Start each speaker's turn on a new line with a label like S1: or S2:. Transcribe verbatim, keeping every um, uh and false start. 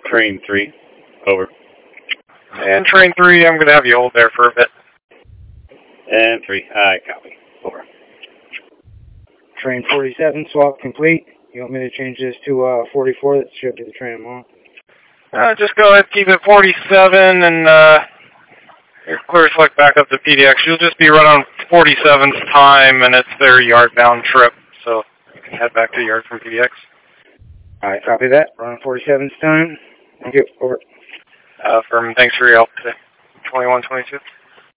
S1: Train three, over.
S2: And train three, I'm going to have you hold there for a bit.
S1: And three, I copy. Over.
S3: Train forty-seven, swap complete. You want me to change this to uh, forty-four? That should be the train tomorrow.
S2: Uh, just go ahead, keep it forty-seven, and uh, clear select back up to P D X. You'll just be right on forty-seven's time, and it's their yard-bound trip, so you can head back to the yard from P D X.
S3: All right, copy that. We're on forty-seven's time. Thank you. Over.
S2: Uh, firm, thanks for your help today. twenty-one twenty-two.